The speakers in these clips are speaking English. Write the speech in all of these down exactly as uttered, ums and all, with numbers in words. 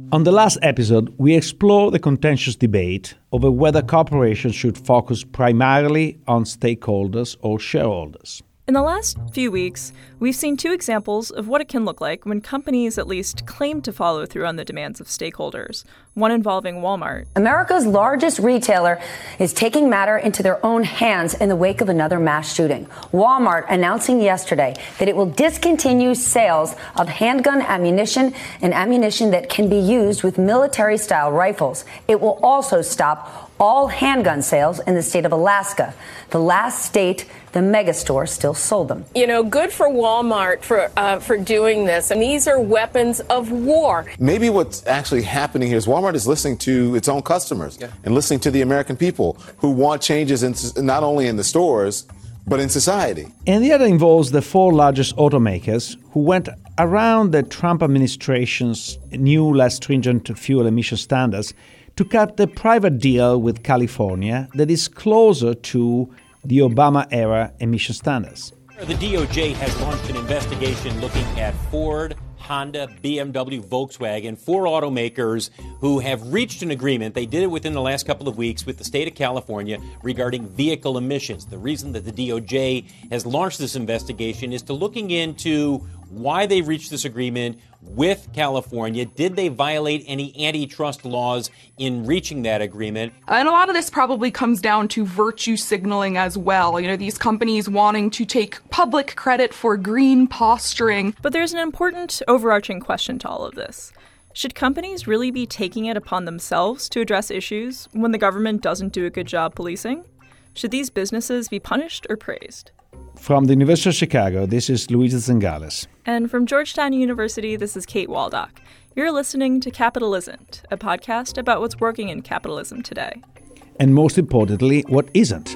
On the last episode, we explore the contentious debate over whether corporations should focus primarily on stakeholders or shareholders. In the last few weeks, we've seen two examples of what it can look like when companies at least claim to follow through on the demands of stakeholders, one involving Walmart. America's largest retailer is taking matter into their own hands in the wake of another mass shooting. Walmart announcing yesterday that it will discontinue sales of handgun ammunition and ammunition that can be used with military-style rifles. It will also stop all handgun sales in the state of Alaska, the last state the megastore still sold them. You know, good for Walmart for uh, for doing this. And these are weapons of war. Maybe what's actually happening here is Walmart is listening to its own customers yeah. and listening to the American people who want changes in, not only in the stores, but in society. And the other involves the four largest automakers who went around the Trump administration's new, less stringent fuel emission standards to cut the private deal with California that is closer to the Obama-era emission standards. The D O J has launched an investigation looking at Ford, Honda, B M W, Volkswagen, four automakers who have reached an agreement. They did it within the last couple of weeks with the state of California regarding vehicle emissions. The reason that the D O J has launched this investigation is to looking into why they reached this agreement with California. Did they violate any antitrust laws in reaching that agreement? And a lot of this probably comes down to virtue signaling as well. You know, these companies wanting to take public credit for green posturing. But there's an important overarching question to all of this. Should companies really be taking it upon themselves to address issues when the government doesn't do a good job policing? Should these businesses be punished or praised? From the University of Chicago, this is Luisa Zingales. And from Georgetown University, this is Kate Waldock. You're listening to Capitalisn't, a podcast about what's working in capitalism today. And most importantly, what isn't.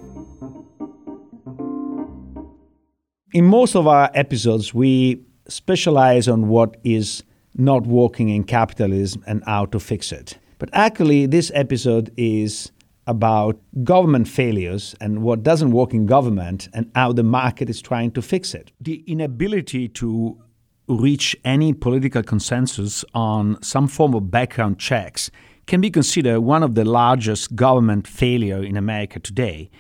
In most of our episodes, we specialize on what is not working in capitalism and how to fix it. But actually, this episode is about government failures and what doesn't work in government and how the market is trying to fix it. The inability to reach any political consensus on some form of background checks can be considered one of the largest government failures in America today.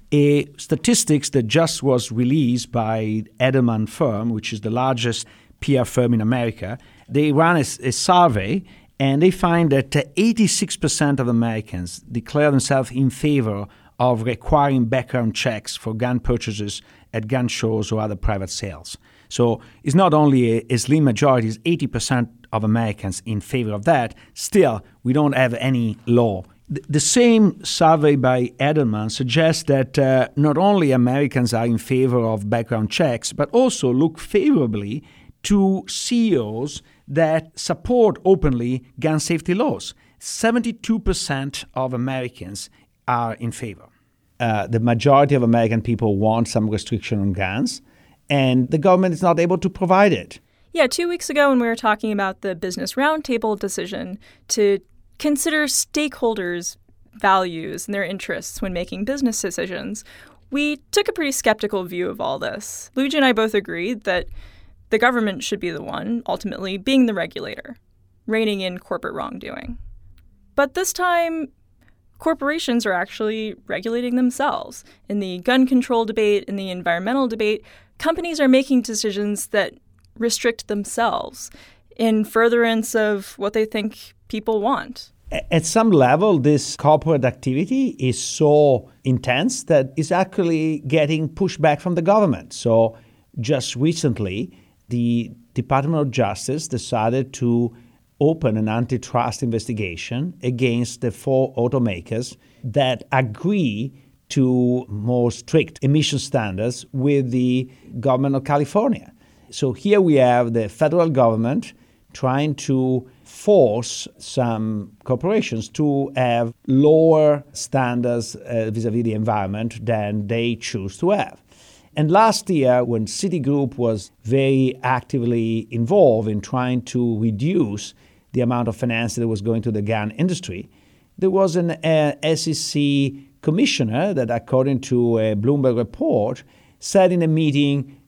A statistics that just was released by Edelman Firm, which is the largest P R firm in America, they ran a, a survey and they find that eighty-six percent of Americans declare themselves in favor of requiring background checks for gun purchases at gun shows or other private sales. So it's not only a, a slim majority, it's eighty percent of Americans in favor of that. Still, we don't have any law. The, the same survey by Edelman suggests that uh, not only Americans are in favor of background checks, but also look favorably to C E Os that support openly gun safety laws. seventy-two percent of Americans are in favor. Uh, the majority of American people want some restriction on guns, and the government is not able to provide it. Yeah, two weeks ago when we were talking about the Business Roundtable decision to consider stakeholders' values and their interests when making business decisions, we took a pretty skeptical view of all this. Luigi and I both agreed that the government should be the one, ultimately, being the regulator, reining in corporate wrongdoing. But this time, corporations are actually regulating themselves. In the gun control debate, in the environmental debate, companies are making decisions that restrict themselves in furtherance of what they think people want. At some level, this corporate activity is so intense that it's actually getting pushback from the government. So just recently, the Department of Justice decided to open an antitrust investigation against the four automakers that agree to more strict emission standards with the government of California. So here we have the federal government trying to force some corporations to have lower standards uh, vis-a-vis the environment than they choose to have. And last year, when Citigroup was very actively involved in trying to reduce the amount of financing that was going to the gun industry, there was an uh, S E C commissioner that, according to a Bloomberg report, said in a meeting,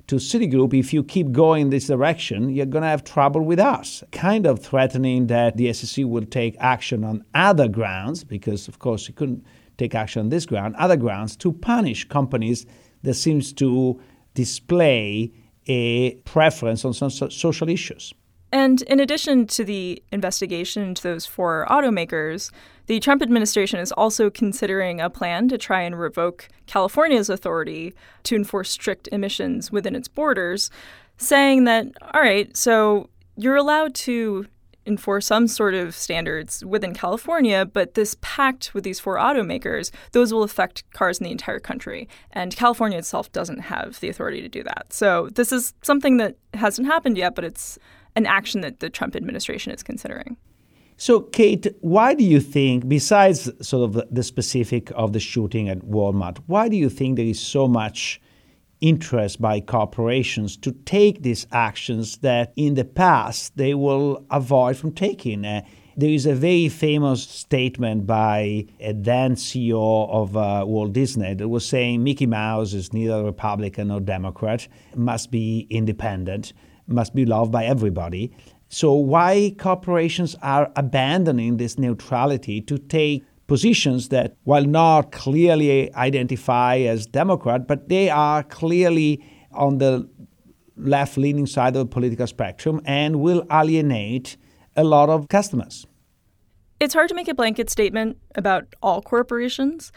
to Citigroup, if you keep going in this direction, you're going to have trouble with us, kind of threatening that the S E C will take action on other grounds, because, of course, you couldn't take action on this ground, other grounds, to punish companies that seems to display a preference on some so- social issues. And in addition to the investigation into those four automakers, the Trump administration is also considering a plan to try and revoke California's authority to enforce strict emissions within its borders, saying that, all right, so you're allowed to enforce some sort of standards within California, but this pact with these four automakers, those will affect cars in the entire country. And California itself doesn't have the authority to do that. So this is something that hasn't happened yet, but it's an action that the Trump administration is considering. So, Kate, why do you think, besides sort of the, the specific of the shooting at Walmart, why do you think there is so much interest by corporations to take these actions that in the past they will avoid from taking? Uh, there is a very famous statement by a then C E O of uh, Walt Disney that was saying Mickey Mouse is neither Republican nor Democrat, must be independent, must be loved by everybody. So why corporations are abandoning this neutrality to take positions that, while not clearly identify as Democrat, but they are clearly on the left-leaning side of the political spectrum and will alienate a lot of customers? It's hard to make a blanket statement about all corporations,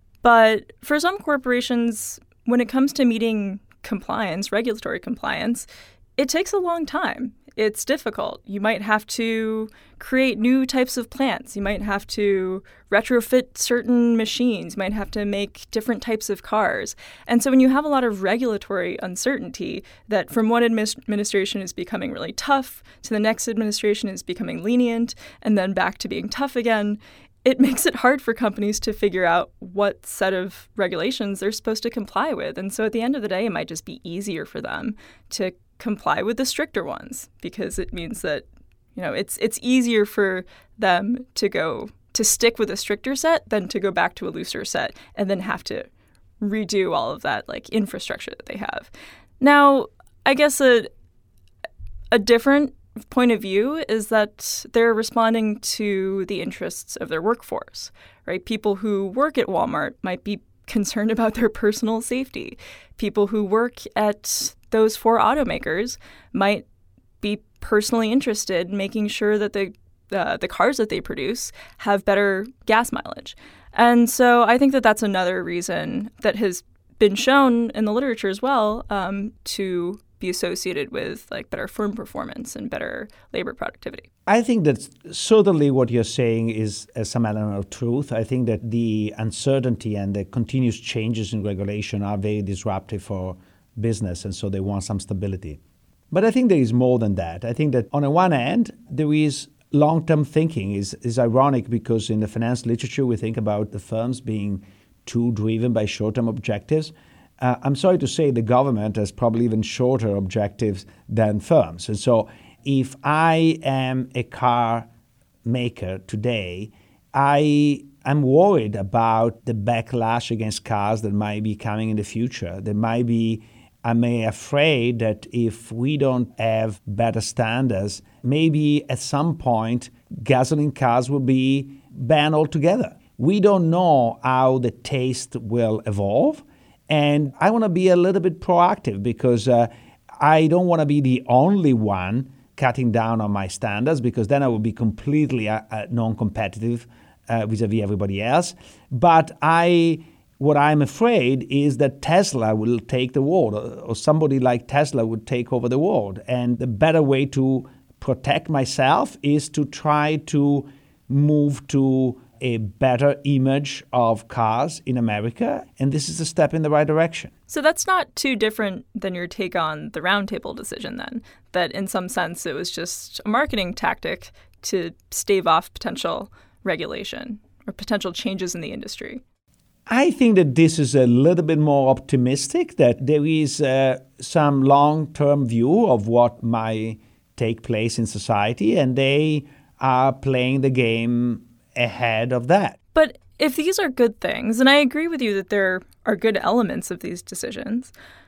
but for some corporations, when it comes to meeting compliance, regulatory compliance, it takes a long time. It's difficult. You might have to create new types of plants. You might have to retrofit certain machines. You might have to make different types of cars. And so when you have a lot of regulatory uncertainty that from one admi- administration is becoming really tough to the next administration is becoming lenient and then back to being tough again, it makes it hard for companies to figure out what set of regulations they're supposed to comply with. And so at the end of the day, it might just be easier for them to comply with the stricter ones, because it means that, you know, it's it's easier for them to go to stick with a stricter set than to go back to a looser set and then have to redo all of that like infrastructure that they have. Now, I guess a a different point of view is that they're responding to the interests of their workforce, right? People who work at Walmart might be concerned about their personal safety. People who work at those four automakers might be personally interested in making sure that the uh, the cars that they produce have better gas mileage. And so I think that that's another reason that has been shown in the literature as well um, to be associated with like better firm performance and better labor productivity. I think that certainly what you're saying is uh, some element of truth. I think that the uncertainty and the continuous changes in regulation are very disruptive for business, and so they want some stability. But I think there is more than that. I think that on the one hand, there is long-term thinking. Is is ironic because in the finance literature we think about the firms being too driven by short-term objectives. Uh, I'm sorry to say the government has probably even shorter objectives than firms. And so if I am a car maker today, I am worried about the backlash against cars that might be coming in the future. There might be I'm afraid that if we don't have better standards, maybe at some point gasoline cars will be banned altogether. We don't know how the taste will evolve. And I want to be a little bit proactive because uh, I don't want to be the only one cutting down on my standards, because then I will be completely uh, uh, non-competitive uh, vis-a-vis everybody else. But I... What I'm afraid is that Tesla will take the world, or somebody like Tesla would take over the world. And the better way to protect myself is to try to move to a better image of cars in America. And this is a step in the right direction. So that's not too different than your take on the roundtable decision then, that in some sense it was just a marketing tactic to stave off potential regulation or potential changes in the industry. I think that this is a little bit more optimistic, that there is uh, some long-term view of what might take place in society, and they are playing the game ahead of that. But if these are good things, and I agree with you that there are good elements of these decisions,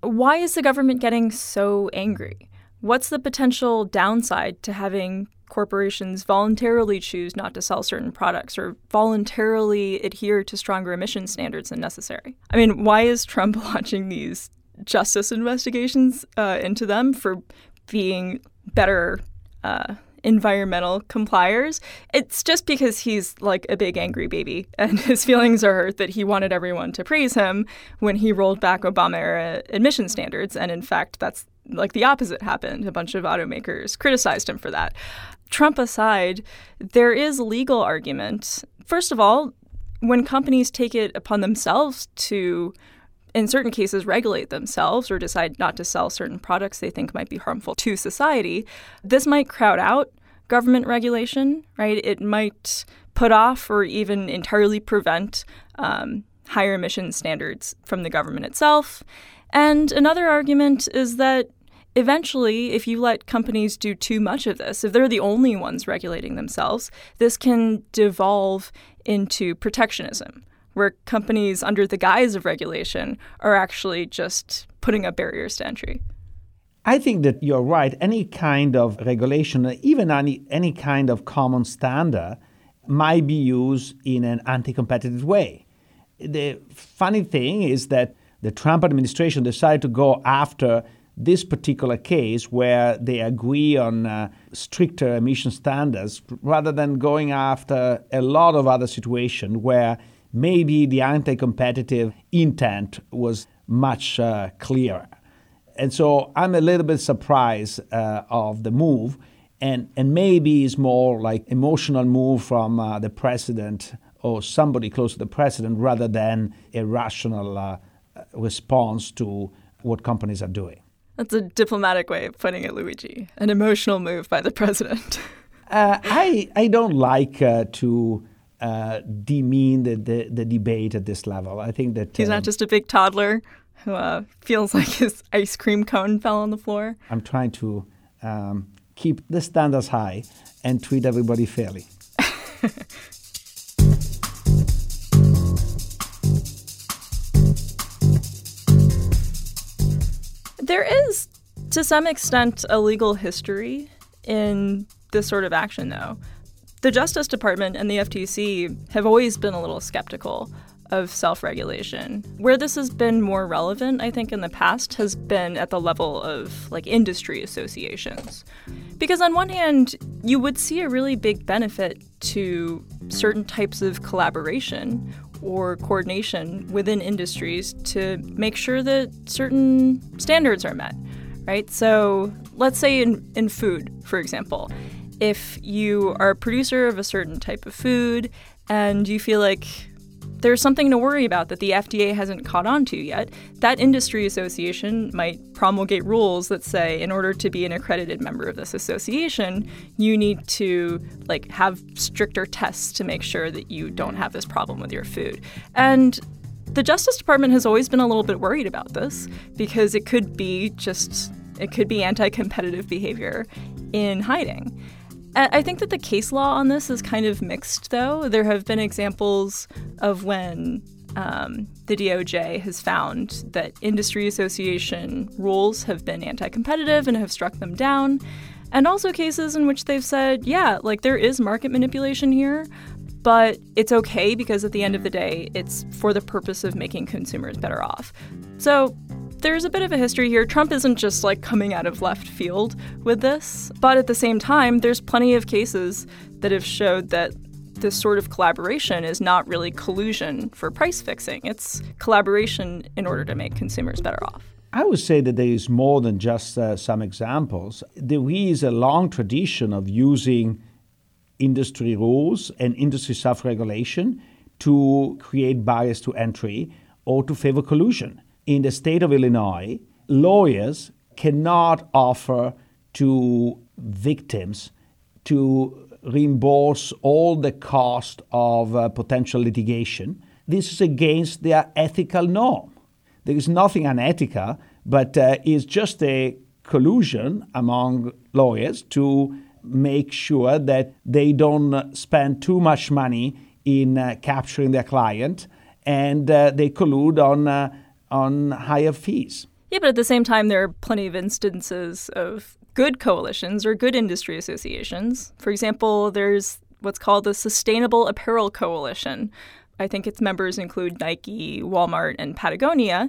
why is the government getting so angry? What's the potential downside to having corporations voluntarily choose not to sell certain products or voluntarily adhere to stronger emission standards than necessary? I mean, why is Trump launching these justice investigations uh, into them for being better uh, environmental compliers? It's just because he's like a big angry baby and his feelings are hurt that he wanted everyone to praise him when he rolled back Obama-era emission standards. And in fact, that's like the opposite happened. A bunch of automakers criticized him for that. Trump aside, there is legal argument. First of all, when companies take it upon themselves to, in certain cases, regulate themselves or decide not to sell certain products they think might be harmful to society, this might crowd out government regulation, right? It might put off or even entirely prevent um, higher emission standards from the government itself. And another argument is that eventually, if you let companies do too much of this, if they're the only ones regulating themselves, this can devolve into protectionism, where companies, under the guise of regulation, are actually just putting up barriers to entry. I think that you're right. Any kind of regulation, even any, any kind of common standard, might be used in an anti-competitive way. The funny thing is that the Trump administration decided to go after this particular case where they agree on uh, stricter emission standards rather than going after a lot of other situations where maybe the anti-competitive intent was much uh, clearer. And so I'm a little bit surprised uh, of the move, and, and maybe it's more like emotional move from uh, the president or somebody close to the president rather than a rational uh, response to what companies are doing. That's a diplomatic way of putting it, Luigi. An emotional move by the president. uh, I I don't like uh, to uh, demean the, the, the debate at this level. I think that he's um, not just a big toddler who uh, feels like his ice cream cone fell on the floor. I'm trying to um, keep the standards high and treat everybody fairly. There is, to some extent, a legal history in this sort of action, though. The Justice Department and the F T C have always been a little skeptical of self-regulation. Where this has been more relevant, I think, in the past has been at the level of, like, industry associations. Because on one hand, you would see a really big benefit to certain types of collaboration or coordination within industries to make sure that certain standards are met, right? So let's say in, in food, for example, if you are a producer of a certain type of food and you feel like there's something to worry about that the F D A hasn't caught on to yet, that industry association might promulgate rules that say in order to be an accredited member of this association, you need to like have stricter tests to make sure that you don't have this problem with your food. And the Justice Department has always been a little bit worried about this because it could be just, it could be anti-competitive behavior in hiding. I think that the case law on this is kind of mixed, though. There have been examples of when um, the D O J has found that industry association rules have been anti-competitive and have struck them down, and also cases in which they've said, yeah, like there is market manipulation here, but it's okay because at the end of the day, it's for the purpose of making consumers better off. So there's a bit of a history here. Trump isn't just like coming out of left field with this, but at the same time, there's plenty of cases that have showed that this sort of collaboration is not really collusion for price fixing. It's collaboration in order to make consumers better off. I would say that there is more than just uh, some examples. There is a long tradition of using industry rules and industry self-regulation to create barriers to entry or to favor collusion. In the state of Illinois, lawyers cannot offer to victims to reimburse all the cost of uh, potential litigation. This is against their ethical norm. There is nothing unethical, but uh, it's just a collusion among lawyers to make sure that they don't spend too much money in uh, capturing their client, and uh, they collude on uh, on higher fees. Yeah, but at the same time, there are plenty of instances of good coalitions or good industry associations. For example, there's what's called the Sustainable Apparel Coalition. I think its members include Nike, Walmart, and Patagonia.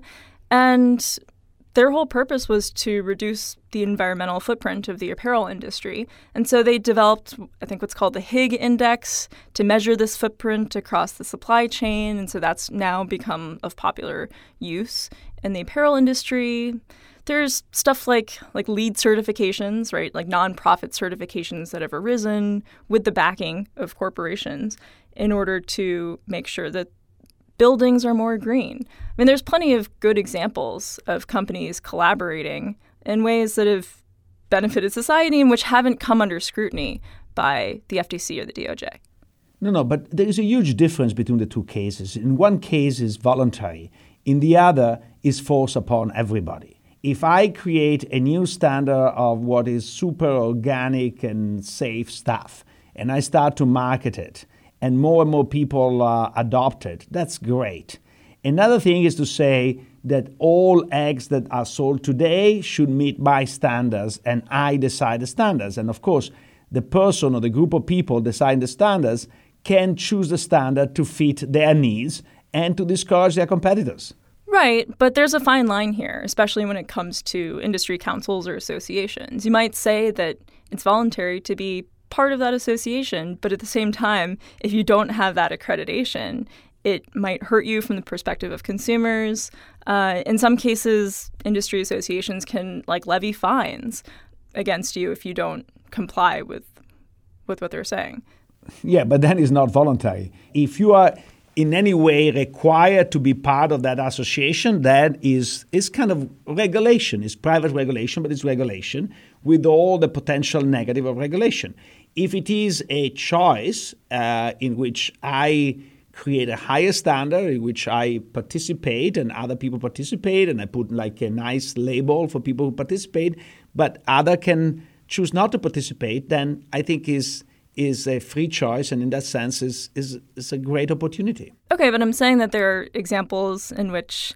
And their whole purpose was to reduce the environmental footprint of the apparel industry. And so they developed, I think, what's called the Higg Index to measure this footprint across the supply chain. And so that's now become of popular use in the apparel industry. There's stuff like like LEED certifications, right? Like nonprofit certifications that have arisen with the backing of corporations in order to make sure that buildings are more green. I mean, there's plenty of good examples of companies collaborating in ways that have benefited society and which haven't come under scrutiny by the F T C or the D O J. No, no, but there is a huge difference between the two cases. In one case is voluntary. In the other is forced upon everybody. If I create a new standard of what is super organic and safe stuff, and I start to market it, and more and more people uh, adopt it, that's great. Another thing is to say that all eggs that are sold today should meet my standards, and I decide the standards. And of course, the person or the group of people deciding the standards can choose the standard to fit their needs and to discourage their competitors. Right, but there's a fine line here, especially when it comes to industry councils or associations. You might say that it's voluntary to be part of that association, but at the same time, if you don't have that accreditation, it might hurt you from the perspective of consumers. Uh, in some cases, industry associations can like levy fines against you if you don't comply with with what they're saying. Yeah, but then it's not voluntary. If you are in any way required to be part of that association, that is is kind of regulation. It's private regulation, but it's regulation with all the potential negative of regulation. If it is a choice uh, in which I create a higher standard, in which I participate and other people participate, and I put like a nice label for people who participate, but other can choose not to participate, then I think is is a free choice, and in that sense is, is is a great opportunity. Okay, but I'm saying that there are examples in which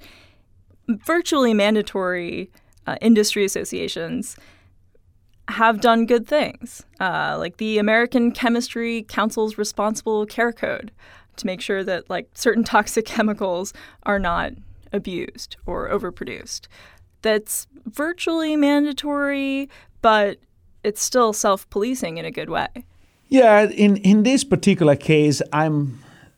virtually mandatory uh, industry associations have done good things, uh, like the American Chemistry Council's Responsible Care Code, to make sure that like certain toxic chemicals are not abused or overproduced. That's virtually mandatory, but it's still self-policing in a good way. Yeah, in, in this particular case, I'm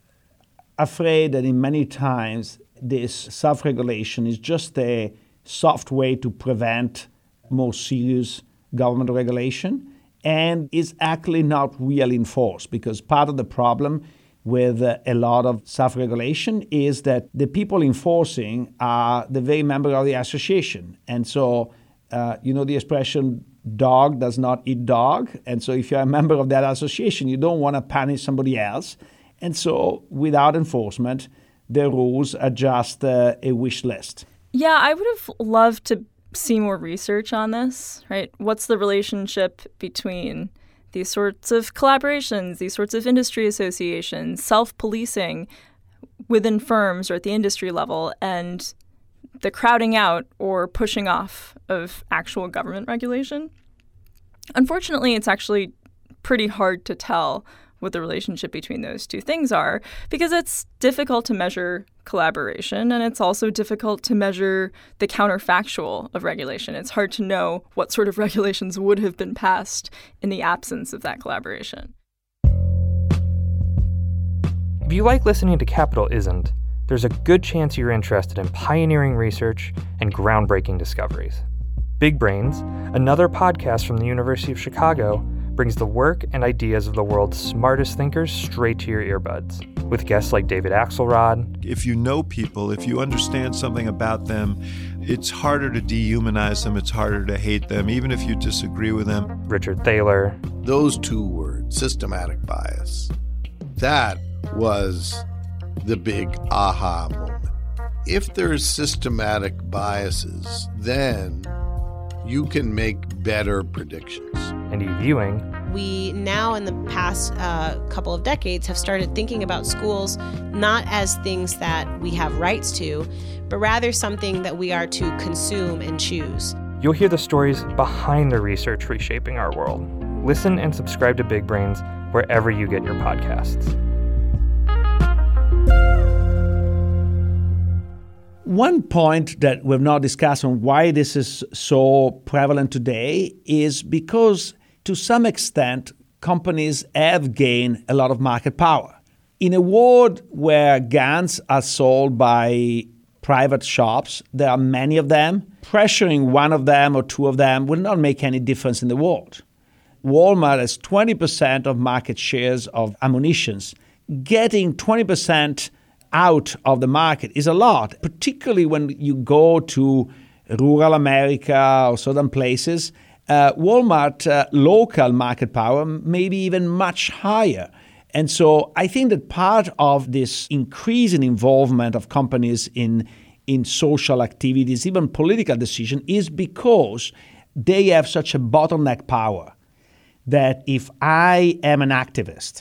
afraid that in many times this self-regulation is just a soft way to prevent more serious government regulation, and is actually not really enforced, because part of the problem with uh, a lot of self-regulation is that the people enforcing are the very member of the association. And so, uh, you know the expression, dog does not eat dog. And so if you're a member of that association, you don't want to punish somebody else. And so without enforcement, the rules are just uh, a wish list. Yeah, I would have loved to see more research on this, right? What's the relationship between these sorts of collaborations, these sorts of industry associations, self-policing within firms or at the industry level, and the crowding out or pushing off of actual government regulation? Unfortunately, it's actually pretty hard to tell what the relationship between those two things are, because it's difficult to measure collaboration, and it's also difficult to measure the counterfactual of regulation. It's hard to know what sort of regulations would have been passed in the absence of that collaboration. If you like listening to Capital Isn't, there's a good chance you're interested in pioneering research and groundbreaking discoveries. Big Brains, another podcast from the University of Chicago, brings the work and ideas of the world's smartest thinkers straight to your earbuds, with guests like David Axelrod. If you know people, if you understand something about them, it's harder to dehumanize them, it's harder to hate them, even if you disagree with them. Richard Thaler. Those two words, systematic bias, that was the big aha moment. If there's systematic biases, then you can make better predictions. And Eve Ewing. we now in the past uh, couple of decades have started thinking about schools not as things that we have rights to, but rather something that we are to consume and choose. You'll hear the stories behind the research reshaping our world. Listen and subscribe to Big Brains wherever you get your podcasts. One point that we've not discussed on why this is so prevalent today is because, to some extent, companies have gained a lot of market power. In a world where guns are sold by private shops, there are many of them, pressuring one of them or two of them will not make any difference in the world. Walmart has twenty percent of market shares of ammunitions. Getting twenty percent out of the market is a lot, particularly when you go to rural America or certain places. Uh, Walmart uh, local market power may be even much higher. And so I think that part of this increase in involvement of companies in, in social activities, even political decisions, is because they have such a bottleneck power that if I am an activist,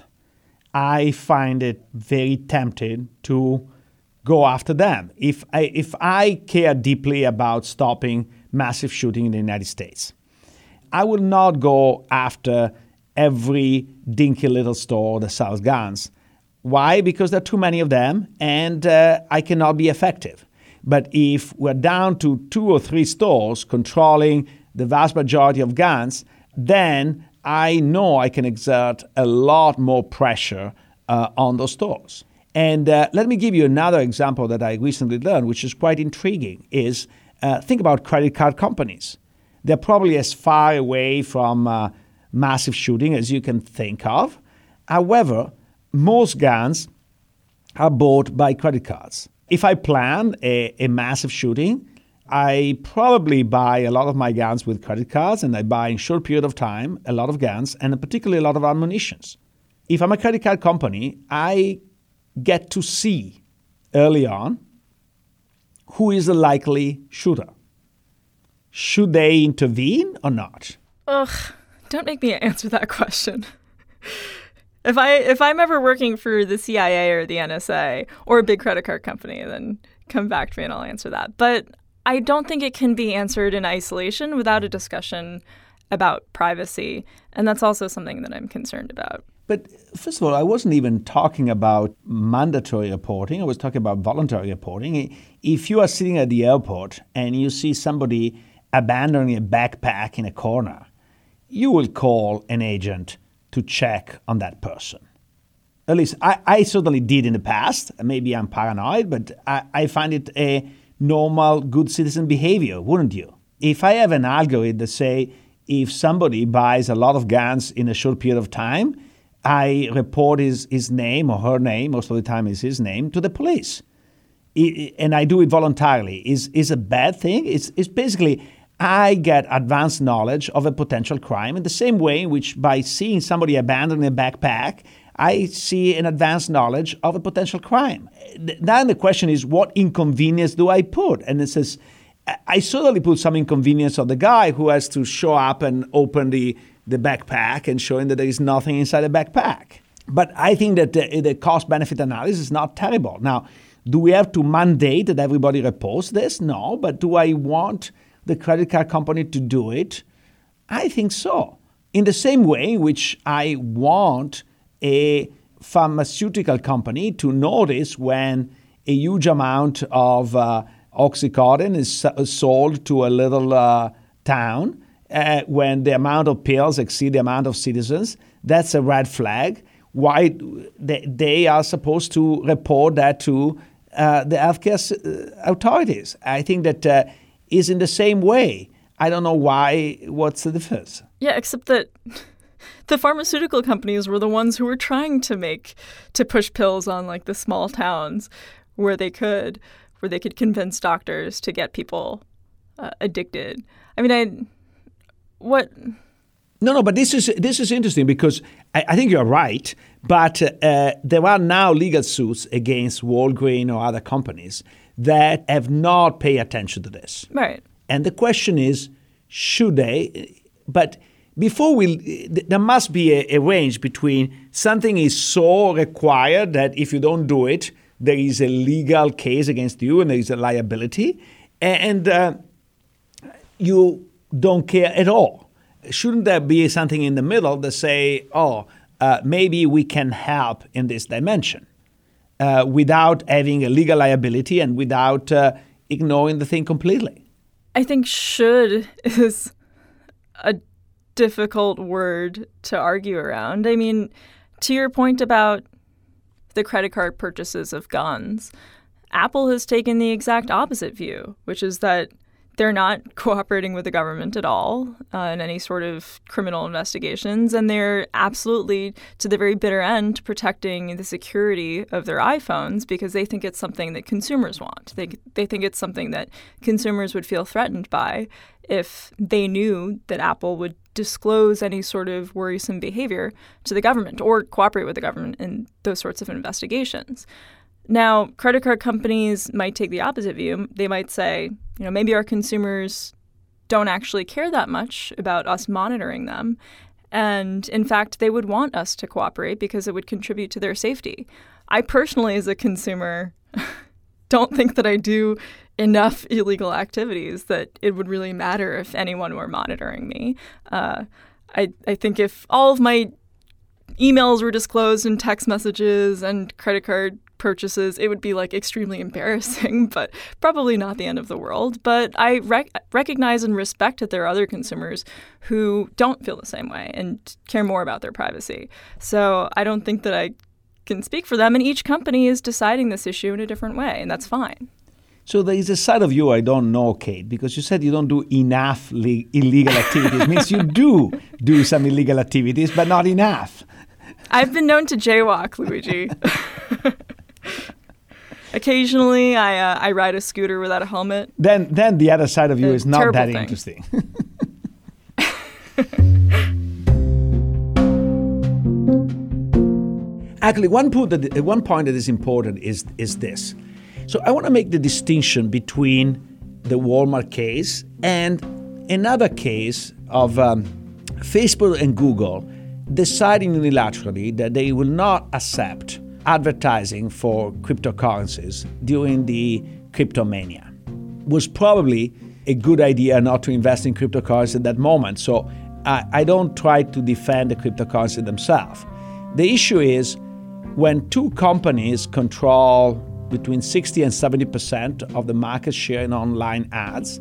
I find it very tempting to go after them. If I, if I care deeply about stopping massive shooting in the United States, I will not go after every dinky little store that sells guns. Why? Because there are too many of them, and uh, I cannot be effective. But if we're down to two or three stores controlling the vast majority of guns, then I know I can exert a lot more pressure uh, on those stores. And uh, let me give you another example that I recently learned, which is quite intriguing, is uh, think about credit card companies. They're probably as far away from uh, massive shooting as you can think of. However, most guns are bought by credit cards. If I plan a, a massive shooting, I probably buy a lot of my guns with credit cards, and I buy in a short period of time a lot of guns and particularly a lot of ammunitions. If I'm a credit card company, I get to see early on who is a likely shooter. Should they intervene or not? Ugh, don't make me answer that question. If I if I'm ever working for the C I A or the N S A or a big credit card company, then come back to me and I'll answer that. But I don't think it can be answered in isolation without a discussion about privacy. And that's also something that I'm concerned about. But first of all, I wasn't even talking about mandatory reporting. I was talking about voluntary reporting. If you are sitting at the airport and you see somebody abandoning a backpack in a corner, you will call an agent to check on that person. At least I, I certainly did in the past. Maybe I'm paranoid, but I, I find it a normal, good citizen behavior, wouldn't you? If I have an algorithm that say, if somebody buys a lot of guns in a short period of time, I report his, his name or her name, most of the time is his name, to the police. It, and I do it voluntarily. Is is a bad thing? It's, it's basically, I get advanced knowledge of a potential crime in the same way in which by seeing somebody abandoning a backpack, I see an advanced knowledge of a potential crime. Now the question is, what inconvenience do I put? And it says, I certainly put some inconvenience on the guy who has to show up and open the, the backpack and showing that there is nothing inside the backpack. But I think that the, the cost-benefit analysis is not terrible. Now, do we have to mandate that everybody reports this? No, but do I want the credit card company to do it? I think so. In the same way in which I want a pharmaceutical company to notice when a huge amount of uh, Oxycontin is uh, sold to a little uh, town, uh, when the amount of pills exceed the amount of citizens, that's a red flag. Why they, they are supposed to report that to uh, the healthcare authorities. I think that uh, is in the same way. I don't know why. What's the difference? Yeah, except that the pharmaceutical companies were the ones who were trying to make, to push pills on like the small towns where they could, where they could convince doctors to get people uh, addicted. I mean, I, what? No, no, but this is this is interesting because I, I think you're right, but uh, there are now legal suits against Walgreens or other companies that have not paid attention to this. Right. And the question is, should they? But before we, there must be a, a range between something is so required that if you don't do it, there is a legal case against you and there is a liability, and uh, you don't care at all. Shouldn't there be something in the middle that say, oh, uh, maybe we can help in this dimension uh, without having a legal liability and without uh, ignoring the thing completely? I think should is a difficult word to argue around. I mean, to your point about the credit card purchases of guns, Apple has taken the exact opposite view, which is that they're not cooperating with the government at all uh, in any sort of criminal investigations, and they're absolutely, to the very bitter end, protecting the security of their iPhones because they think it's something that consumers want. They they think it's something that consumers would feel threatened by if they knew that Apple would disclose any sort of worrisome behavior to the government or cooperate with the government in those sorts of investigations. Now, credit card companies might take the opposite view. They might say, you know, maybe our consumers don't actually care that much about us monitoring them. And in fact, they would want us to cooperate because it would contribute to their safety. I personally, as a consumer, don't think that I do enough illegal activities that it would really matter if anyone were monitoring me. Uh, I, I think if all of my emails were disclosed and text messages and credit card purchases, it would be like extremely embarrassing, but probably not the end of the world. But I rec- recognize and respect that there are other consumers who don't feel the same way and care more about their privacy. So I don't think that I can speak for them, and each company is deciding this issue in a different way, and that's fine. So there is a side of you I don't know, Kate, because you said you don't do enough le- illegal activities. It means you do do some illegal activities, but not enough. I've been known to jaywalk, Luigi. Occasionally, I uh, I ride a scooter without a helmet. Then, then the other side of you a is not that thing. interesting. Actually, one point that one point that is important is is this. So I want to make the distinction between the Walmart case and another case of um, Facebook and Google deciding unilaterally that they will not accept advertising for cryptocurrencies during the crypto mania. It was probably a good idea not to invest in cryptocurrency at that moment. So I, I don't try to defend the cryptocurrency themselves. The issue is when two companies control between sixty and seventy percent of the market share in online ads,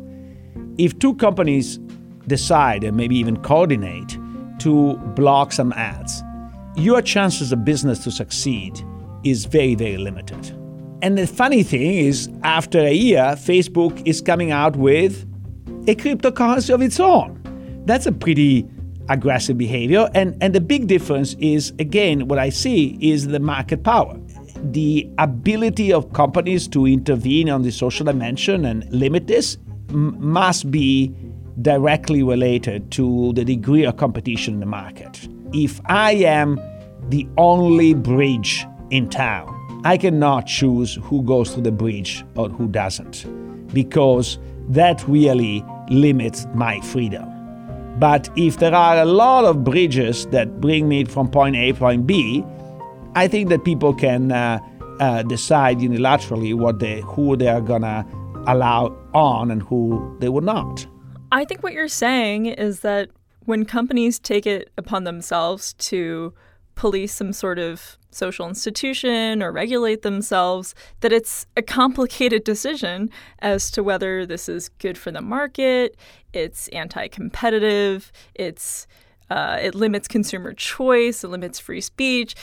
if two companies decide and maybe even coordinate to block some ads, your chances of business to succeed is very, very limited. And the funny thing is, after a year, Facebook is coming out with a cryptocurrency of its own. That's a pretty aggressive behavior. And, and the big difference is, again, what I see is the market power. The ability of companies to intervene on the social dimension and limit this m- must be directly related to the degree of competition in the market. If I am the only bridge in town, I cannot choose who goes through the bridge or who doesn't, because that really limits my freedom. But if there are a lot of bridges that bring me from point A to point B, I think that people can uh, uh, decide unilaterally what they, who they are going to allow on and who they will not. I think what you're saying is that when companies take it upon themselves to police some sort of social institution or regulate themselves, that it's a complicated decision as to whether this is good for the market, it's anti-competitive, it's uh, it limits consumer choice, it limits free speech.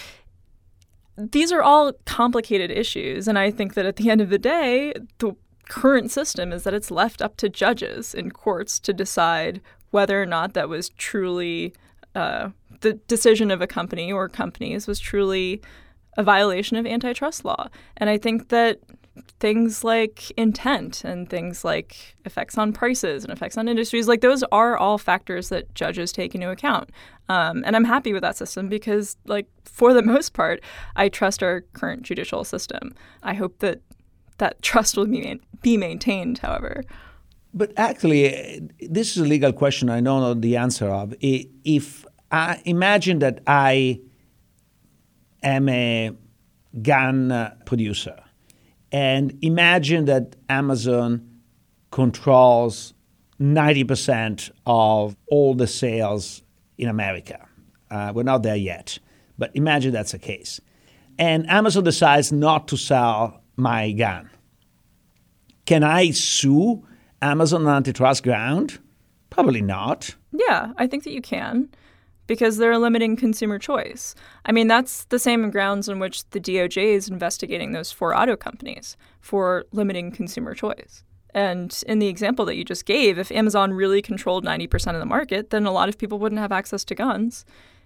These are all complicated issues, and I think that at the end of the day, the current system is that it's left up to judges in courts to decide whether or not that was truly uh, the decision of a company or companies was truly a violation of antitrust law. And I think that things like intent and things like effects on prices and effects on industries, like those are all factors that judges take into account. Um, and I'm happy with that system because, like, for the most part, I trust our current judicial system. I hope that that trust will be, be maintained, however. But actually, this is a legal question I don't know the answer of. If I imagine that I am a gun producer, and imagine that Amazon controls ninety percent of all the sales in America. Uh, we're not there yet, but imagine that's the case. And Amazon decides not to sell my gun. Can I sue Amazon on antitrust ground? Probably not. Yeah, I think that you can, because they're limiting consumer choice. I mean, that's the same grounds on which the D O J is investigating those four auto companies for limiting consumer choice. And in the example that you just gave, if Amazon really controlled ninety percent of the market, then a lot of people wouldn't have access to guns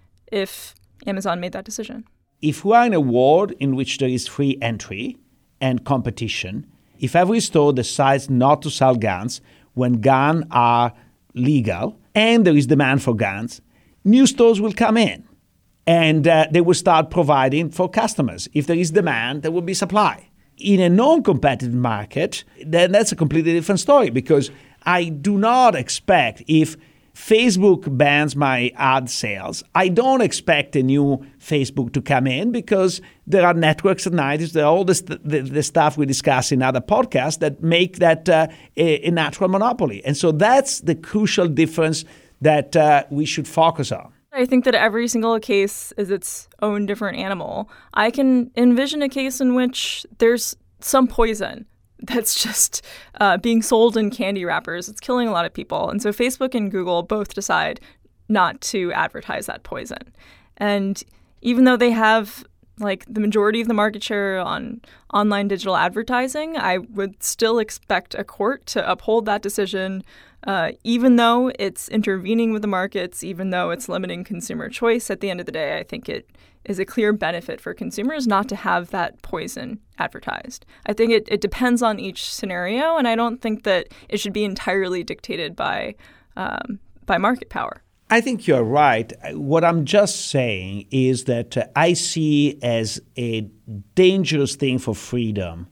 if Amazon made that decision. If we are in a world in which there is free entry and competition, if every store decides not to sell guns when guns are legal and there is demand for guns, new stores will come in and uh, they will start providing for customers. If there is demand, there will be supply. In a non-competitive market, then that's a completely different story, because I do not expect, if Facebook bans my ad sales, I don't expect a new Facebook to come in, because there are networks and nights, there are all the, st- the, the stuff we discuss in other podcasts that make that uh, a, a natural monopoly. And so that's the crucial difference that uh, we should focus on. I think that every single case is its own different animal. I can envision a case in which there's some poison that's just uh, being sold in candy wrappers. It's killing a lot of people. And so Facebook and Google both decide not to advertise that poison. And even though they have like the majority of the market share on online digital advertising, I would still expect a court to uphold that decision, uh, even though it's intervening with the markets, even though it's limiting consumer choice. At the end of the day, I think it is a clear benefit for consumers not to have that poison advertised. I think it, it depends on each scenario, and I don't think that it should be entirely dictated by um, by market power. I think you're right. What I'm just saying is that uh, I see as a dangerous thing for freedom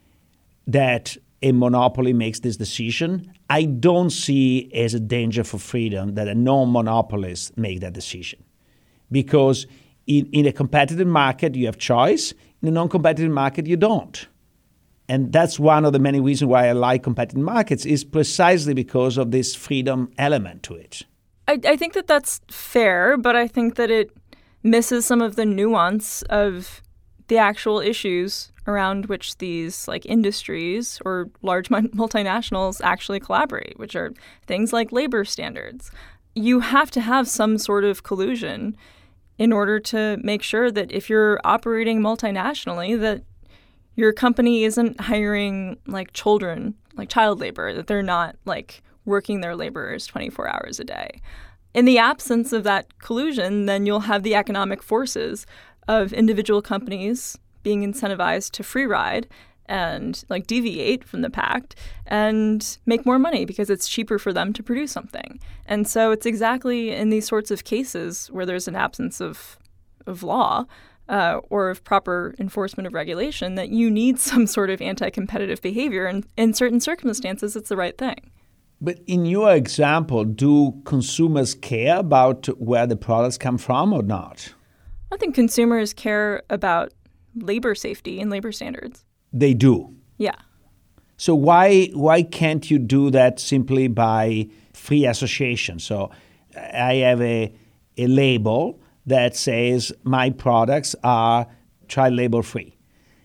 that a monopoly makes this decision. I don't see as a danger for freedom that a non-monopolist make that decision. Because in, in a competitive market, you have choice. In a non-competitive market, you don't. And that's one of the many reasons why I like competitive markets, is precisely because of this freedom element to it. I, I think that that's fair, but I think that it misses some of the nuance of the actual issues around which these like industries or large multinationals actually collaborate, which are things like labor standards. You have to have some sort of collusion in order to make sure that if you're operating multinationally, that your company isn't hiring like children, like child labor, that they're not like working their laborers twenty-four hours a day. In the absence of that collusion, then you'll have the economic forces of individual companies being incentivized to free ride and like deviate from the pact and make more money because it's cheaper for them to produce something. And so it's exactly in these sorts of cases where there's an absence of of law uh, or of proper enforcement of regulation that you need some sort of anti-competitive behavior. And in certain circumstances, it's the right thing. But in your example, do consumers care about where the products come from or not? I think consumers care about labor safety and labor standards. They do? Yeah. So why why can't you do that simply by free association? So I have a, a label that says my products are child labor free.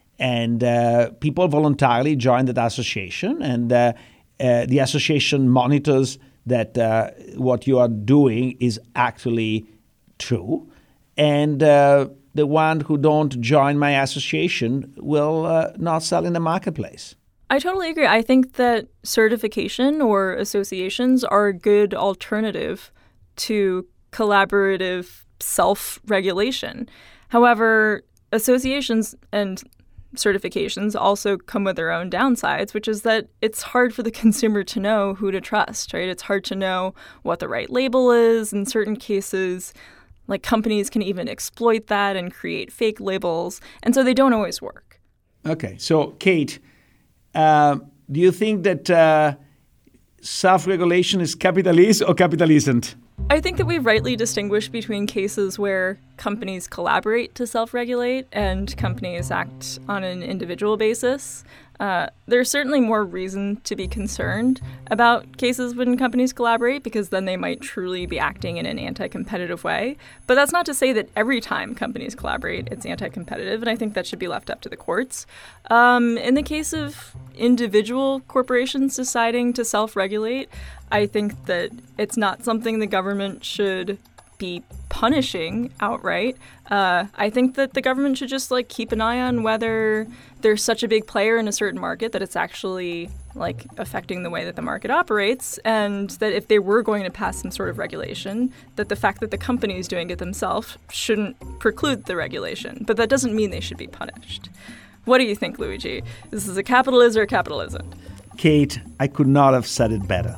And uh, people voluntarily join that association, and uh, uh, the association monitors that uh, what you are doing is actually true. And uh, the one who don't join my association will uh, not sell in the marketplace. I totally agree. I think that certification or associations are a good alternative to collaborative self-regulation. However, associations and certifications also come with their own downsides, which is that it's hard for the consumer to know who to trust, right? It's hard to know what the right label is. In certain cases, like companies can even exploit that and create fake labels, and so they don't always work. Okay, so Kate, uh, do you think that uh, self-regulation is capital is or capital isn't? I think that we rightly distinguish between cases where companies collaborate to self-regulate and companies act on an individual basis. Uh, there's certainly more reason to be concerned about cases when companies collaborate because then they might truly be acting in an anti-competitive way. But that's not to say that every time companies collaborate, it's anti-competitive, and I think that should be left up to the courts. Um, in the case of individual corporations deciding to self-regulate, I think that it's not something the government should be punishing outright. Uh, I think that the government should just like keep an eye on whether there's such a big player in a certain market that it's actually like affecting the way that the market operates, and that if they were going to pass some sort of regulation, that the fact that the company is doing it themselves shouldn't preclude the regulation. But that doesn't mean they should be punished. What do you think, Luigi? This is a capital is or a capital isn't? Kate, I could not have said it better.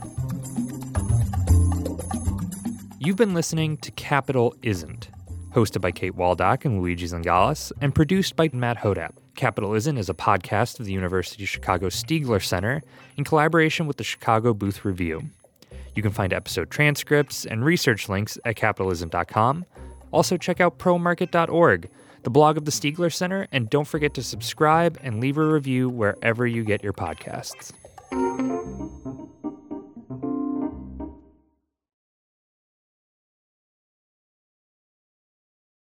You've been listening to Capital Isn't, hosted by Kate Waldock and Luigi Zingales, and produced by Matt Hodap. Capital Isn't is a podcast of the University of Chicago Stiegler Center in collaboration with the Chicago Booth Review. You can find episode transcripts and research links at capitalism dot com. Also, check out pro market dot org, the blog of the Stiegler Center, and don't forget to subscribe and leave a review wherever you get your podcasts.